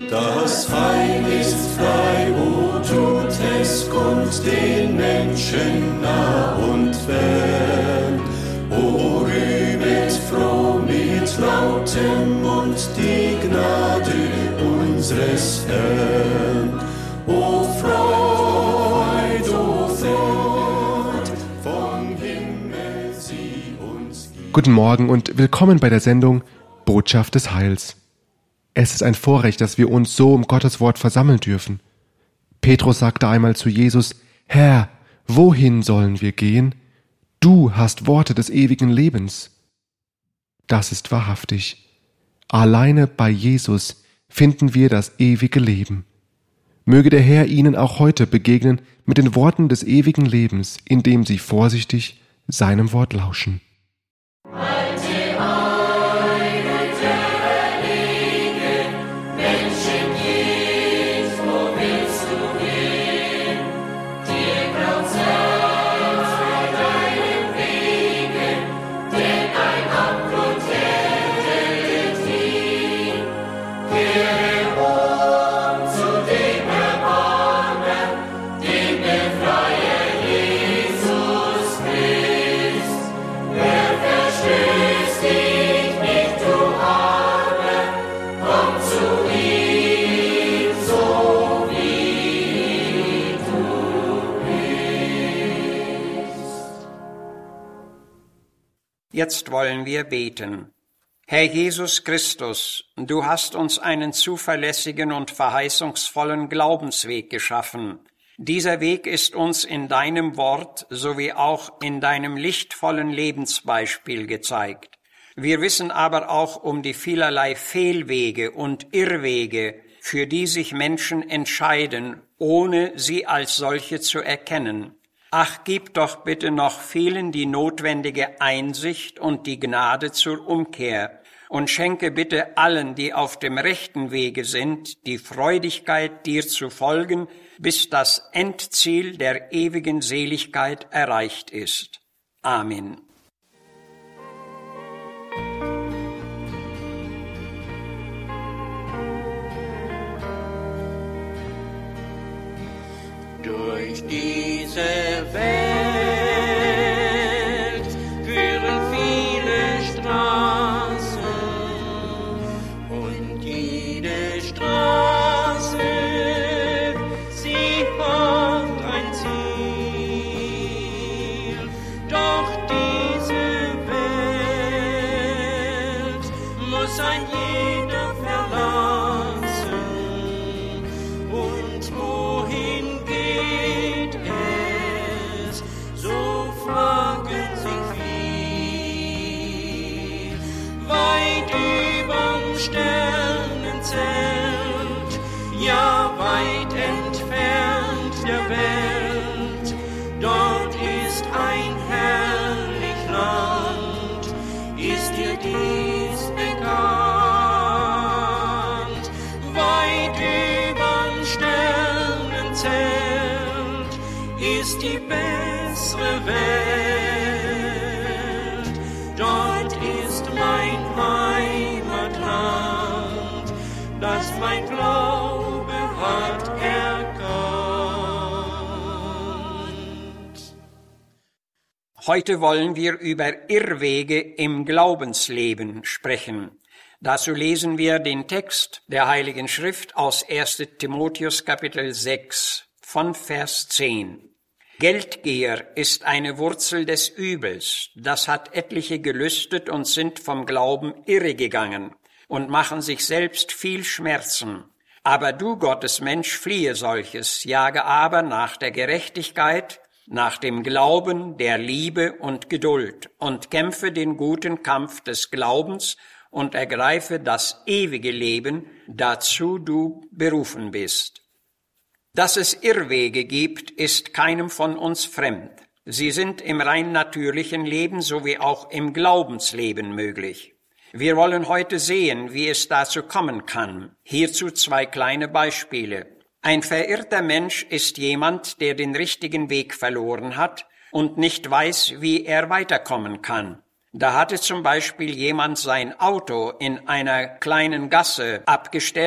Das Heil ist frei, o tut es kund den Menschen nah und fern. O rühmet froh mit lautem Mund die Gnade unseres Herrn. O Freud, vom Himmel sie uns gibt. Guten Morgen und willkommen bei der Sendung Botschaft des Heils. Es ist ein Vorrecht, dass wir uns so um Gottes Wort versammeln dürfen. Petrus sagte einmal zu Jesus: Herr, wohin sollen wir gehen? Du hast Worte des ewigen Lebens. Das ist wahrhaftig. Alleine bei Jesus finden wir das ewige Leben. Möge der Herr Ihnen auch heute begegnen mit den Worten des ewigen Lebens, indem Sie vorsichtig seinem Wort lauschen. Jetzt wollen wir beten. Herr Jesus Christus, du hast uns einen zuverlässigen und verheißungsvollen Glaubensweg geschaffen. Dieser Weg ist uns in deinem Wort sowie auch in deinem lichtvollen Lebensbeispiel gezeigt. Wir wissen aber auch um die vielerlei Fehlwege und Irrwege, für die sich Menschen entscheiden, ohne sie als solche zu erkennen. Ach, gib doch bitte noch vielen die notwendige Einsicht und die Gnade zur Umkehr und schenke bitte allen, die auf dem rechten Wege sind, die Freudigkeit, dir zu folgen, bis das Endziel der ewigen Seligkeit erreicht ist. Amen. Durch diese Welt führen viele Straßen und jede Straße, sie hat ein Ziel. Doch diese Welt muss ein jeder verlassen und wohin geht es, so fragen sich viel. Weit überm Sternenzelt, ja weit entfernt der Welt, dort ist ein herrlich Land, ist dir dies bekannt? Weit überm Sternenzelt ist die bessere Welt. Dort ist mein Heimatland, das mein Glaube hat erkannt. Heute wollen wir über Irrwege im Glaubensleben sprechen. Dazu lesen wir den Text der Heiligen Schrift aus 1. Timotheus Kapitel 6 von Vers 10. Geldgier ist eine Wurzel des Übels, das hat etliche gelüstet und sind vom Glauben irregegangen und machen sich selbst viel Schmerzen. Aber du, Gottes Mensch, fliehe solches, jage aber nach der Gerechtigkeit, nach dem Glauben, der Liebe und Geduld und kämpfe den guten Kampf des Glaubens und ergreife das ewige Leben, dazu du berufen bist. Dass es Irrwege gibt, ist keinem von uns fremd. Sie sind im rein natürlichen Leben sowie auch im Glaubensleben möglich. Wir wollen heute sehen, wie es dazu kommen kann. Hierzu 2 kleine Beispiele. Ein verirrter Mensch ist jemand, der den richtigen Weg verloren hat und nicht weiß, wie er weiterkommen kann. Da hatte zum Beispiel jemand sein Auto in einer kleinen Gasse abgestellt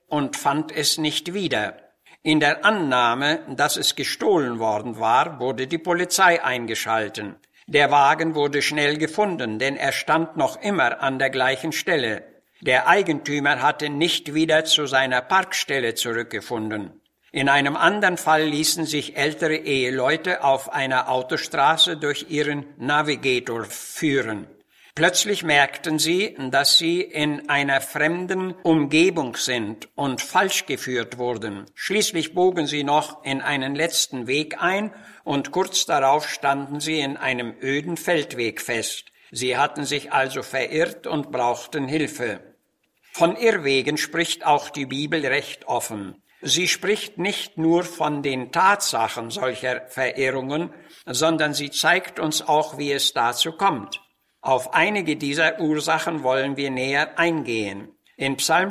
und fand es nicht wieder. In der Annahme, dass es gestohlen worden war, wurde die Polizei eingeschaltet. Der Wagen wurde schnell gefunden, denn er stand noch immer an der gleichen Stelle. Der Eigentümer hatte nicht wieder zu seiner Parkstelle zurückgefunden. In einem anderen Fall ließen sich ältere Eheleute auf einer Autostraße durch ihren Navigator führen. Plötzlich merkten sie, dass sie in einer fremden Umgebung sind und falsch geführt wurden. Schließlich bogen sie noch in einen letzten Weg ein und kurz darauf standen sie in einem öden Feldweg fest. Sie hatten sich also verirrt und brauchten Hilfe. Von Irrwegen spricht auch die Bibel recht offen. Sie spricht nicht nur von den Tatsachen solcher Verirrungen, sondern sie zeigt uns auch, wie es dazu kommt. Auf einige dieser Ursachen wollen wir näher eingehen. In Psalm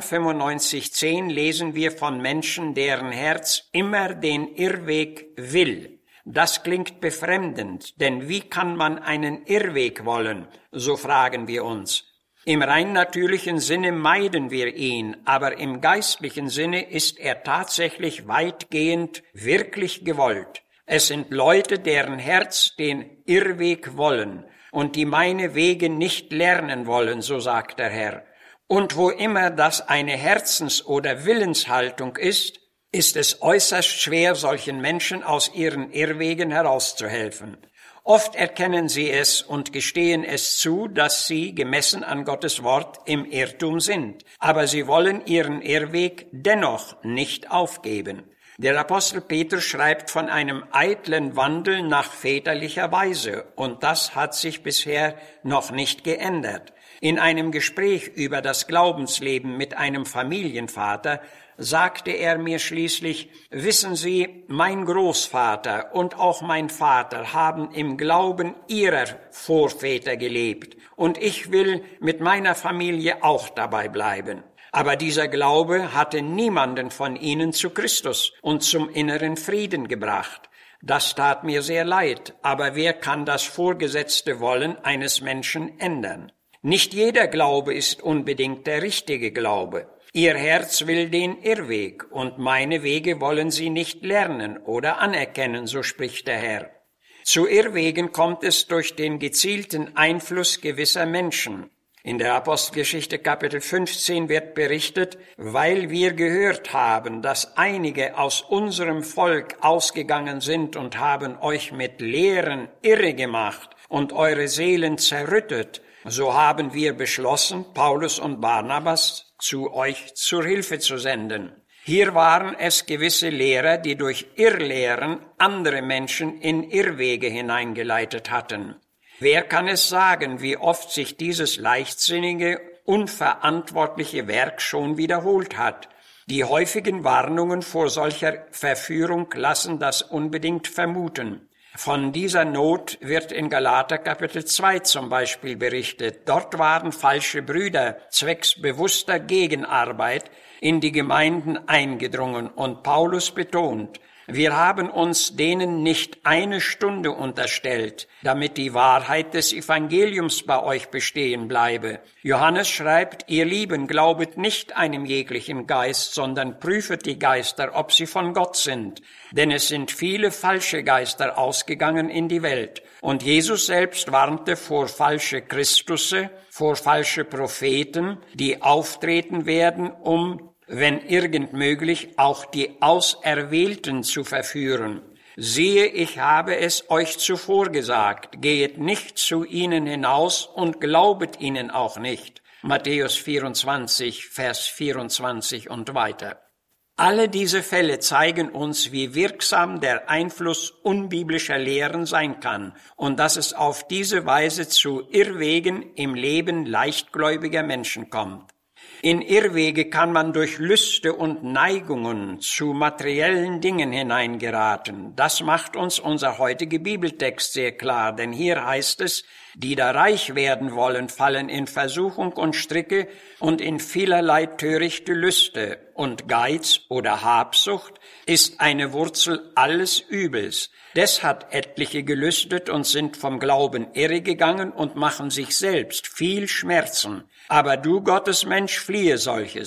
95,10 lesen wir von Menschen, deren Herz immer den Irrweg will. Das klingt befremdend, denn wie kann man einen Irrweg wollen? So fragen wir uns. Im rein natürlichen Sinne meiden wir ihn, aber im geistlichen Sinne ist er tatsächlich weitgehend wirklich gewollt. Es sind Leute, deren Herz den Irrweg wollen und die meine Wege nicht lernen wollen, so sagt der Herr. Und wo immer das eine Herzens- oder Willenshaltung ist, ist es äußerst schwer, solchen Menschen aus ihren Irrwegen herauszuhelfen. Oft erkennen sie es und gestehen es zu, dass sie, gemessen an Gottes Wort, im Irrtum sind. Aber sie wollen ihren Irrweg dennoch nicht aufgeben. Der Apostel Petrus schreibt von einem eitlen Wandel nach väterlicher Weise, und das hat sich bisher noch nicht geändert. In einem Gespräch über das Glaubensleben mit einem Familienvater sagte er mir schließlich: Wissen Sie, mein Großvater und auch mein Vater haben im Glauben ihrer Vorväter gelebt, und ich will mit meiner Familie auch dabei bleiben. Aber dieser Glaube hatte niemanden von ihnen zu Christus und zum inneren Frieden gebracht. Das tat mir sehr leid, aber wer kann das vorgesetzte Wollen eines Menschen ändern? Nicht jeder Glaube ist unbedingt der richtige Glaube. Ihr Herz will den Irrweg, und meine Wege wollen sie nicht lernen oder anerkennen, so spricht der Herr. Zu Irrwegen kommt es durch den gezielten Einfluss gewisser Menschen. In der Apostelgeschichte Kapitel 15 wird berichtet: Weil wir gehört haben, dass einige aus unserem Volk ausgegangen sind und haben euch mit Lehren irre gemacht und eure Seelen zerrüttet, so haben wir beschlossen, Paulus und Barnabas zu euch zur Hilfe zu senden. Hier waren es gewisse Lehrer, die durch Irrlehren andere Menschen in Irrwege hineingeleitet hatten. Wer kann es sagen, wie oft sich dieses leichtsinnige, unverantwortliche Werk schon wiederholt hat? Die häufigen Warnungen vor solcher Verführung lassen das unbedingt vermuten. Von dieser Not wird in Galater Kapitel 2 zum Beispiel berichtet. Dort waren falsche Brüder zwecks bewusster Gegenarbeit in die Gemeinden eingedrungen, und Paulus betont: Wir haben uns denen nicht eine Stunde unterstellt, damit die Wahrheit des Evangeliums bei euch bestehen bleibe. Johannes schreibt: Ihr Lieben, glaubet nicht einem jeglichen Geist, sondern prüfet die Geister, ob sie von Gott sind. Denn es sind viele falsche Geister ausgegangen in die Welt. Und Jesus selbst warnte vor falsche Christusse, vor falsche Propheten, die auftreten werden, um, wenn irgend möglich, auch die Auserwählten zu verführen. Siehe, ich habe es euch zuvor gesagt, gehet nicht zu ihnen hinaus und glaubet ihnen auch nicht. Matthäus 24, Vers 24 und weiter. Alle diese Fälle zeigen uns, wie wirksam der Einfluss unbiblischer Lehren sein kann und dass es auf diese Weise zu Irrwegen im Leben leichtgläubiger Menschen kommt. In Irrwege kann man durch Lüste und Neigungen zu materiellen Dingen hineingeraten. Das macht uns unser heutiger Bibeltext sehr klar, denn hier heißt es: Die da reich werden wollen, fallen in Versuchung und Stricke und in vielerlei törichte Lüste. Und Geiz oder Habsucht ist eine Wurzel alles Übels. Des hat etliche gelüstet und sind vom Glauben irregegangen und machen sich selbst viel Schmerzen. Aber du, Gottesmensch, fliehe solches.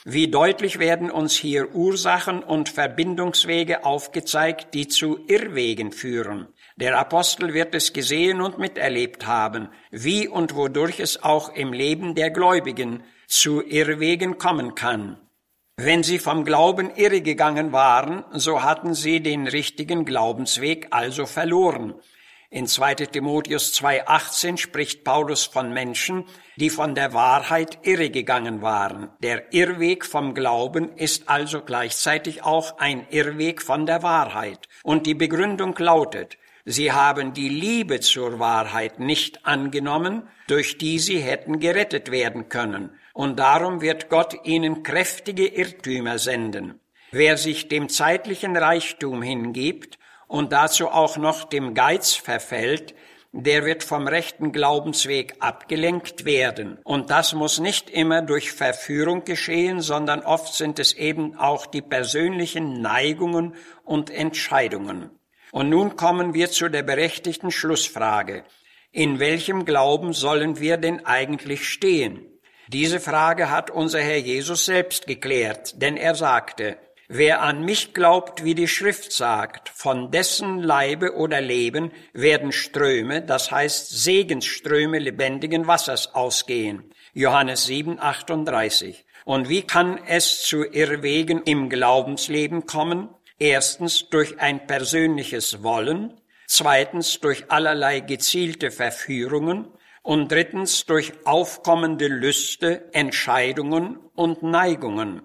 Wie deutlich werden uns hier Ursachen und Verbindungswege aufgezeigt, die zu Irrwegen führen. Der Apostel wird es gesehen und miterlebt haben, wie und wodurch es auch im Leben der Gläubigen zu Irrwegen kommen kann. Wenn sie vom Glauben irregegangen waren, so hatten sie den richtigen Glaubensweg also verloren. In 2. Timotheus 2,18 spricht Paulus von Menschen, die von der Wahrheit irregegangen waren. Der Irrweg vom Glauben ist also gleichzeitig auch ein Irrweg von der Wahrheit. Und die Begründung lautet: Sie haben die Liebe zur Wahrheit nicht angenommen, durch die sie hätten gerettet werden können. Und darum wird Gott ihnen kräftige Irrtümer senden. Wer sich dem zeitlichen Reichtum hingibt und dazu auch noch dem Geiz verfällt, der wird vom rechten Glaubensweg abgelenkt werden. Und das muss nicht immer durch Verführung geschehen, sondern oft sind es eben auch die persönlichen Neigungen und Entscheidungen. Und nun kommen wir zu der berechtigten Schlussfrage: In welchem Glauben sollen wir denn eigentlich stehen? Diese Frage hat unser Herr Jesus selbst geklärt, denn er sagte: Wer an mich glaubt, wie die Schrift sagt, von dessen Leibe oder Leben werden Ströme, das heißt Segensströme lebendigen Wassers ausgehen. Johannes 7,38. Und wie kann es zu Irrwegen im Glaubensleben kommen? Erstens durch ein persönliches Wollen, zweitens durch allerlei gezielte Verführungen und drittens durch aufkommende Lüste, Entscheidungen und Neigungen.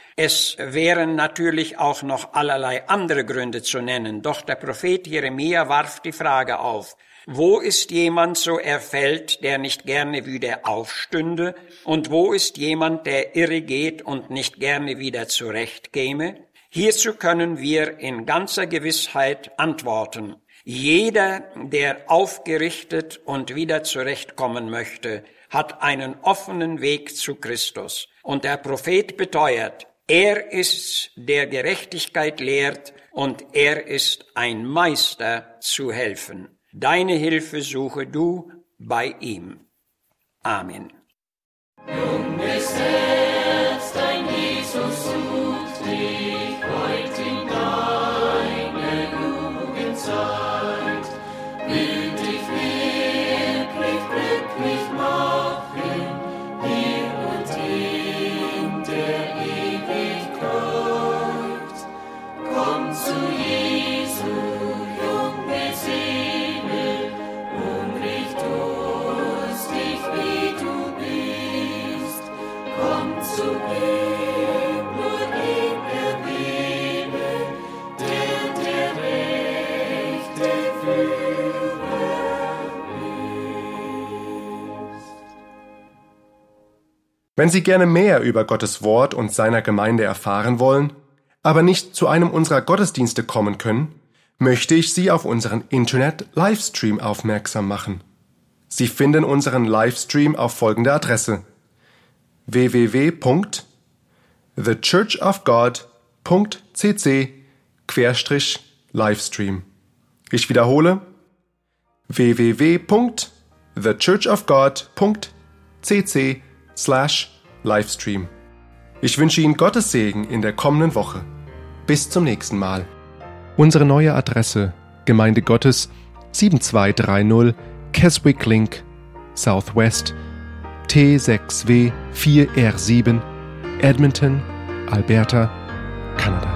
Es wären natürlich auch noch allerlei andere Gründe zu nennen, doch der Prophet Jeremia warf die Frage auf: Wo ist jemand so erfällt, der nicht gerne wieder aufstünde? Und wo ist jemand, der irre geht und nicht gerne wieder zurechtkäme? Hierzu können wir in ganzer Gewissheit antworten: Jeder, der aufgerichtet und wieder zurechtkommen möchte, hat einen offenen Weg zu Christus. Und der Prophet beteuert: Er ist, der Gerechtigkeit lehrt, und er ist ein Meister zu helfen. Deine Hilfe suche du bei ihm. Amen. Junges Herz, dein Jesus sucht dich heut in deiner Jugendzeit. Will dich wirklich glücklich machen, hier und in der Ewigkeit. Komm zu Jesu, junge Seele, hungrig, durstig wie du bist. Komm zu ihm, nur ihn erwähle, der rechte Führer ist. Wenn Sie gerne mehr über Gottes Wort und seiner Gemeinde erfahren wollen, aber nicht zu einem unserer Gottesdienste kommen können, möchte ich Sie auf unseren Internet-Livestream aufmerksam machen. Sie finden unseren Livestream auf folgende Adresse: www.thechurchofgod.cc/Livestream. Ich wiederhole: www.thechurchofgod.cc/Livestream. Ich wünsche Ihnen Gottes Segen in der kommenden Woche. Bis zum nächsten Mal. Unsere neue Adresse: Gemeinde Gottes, 7230 Keswick Link, Southwest, T6W 4R7, Edmonton, Alberta, Kanada.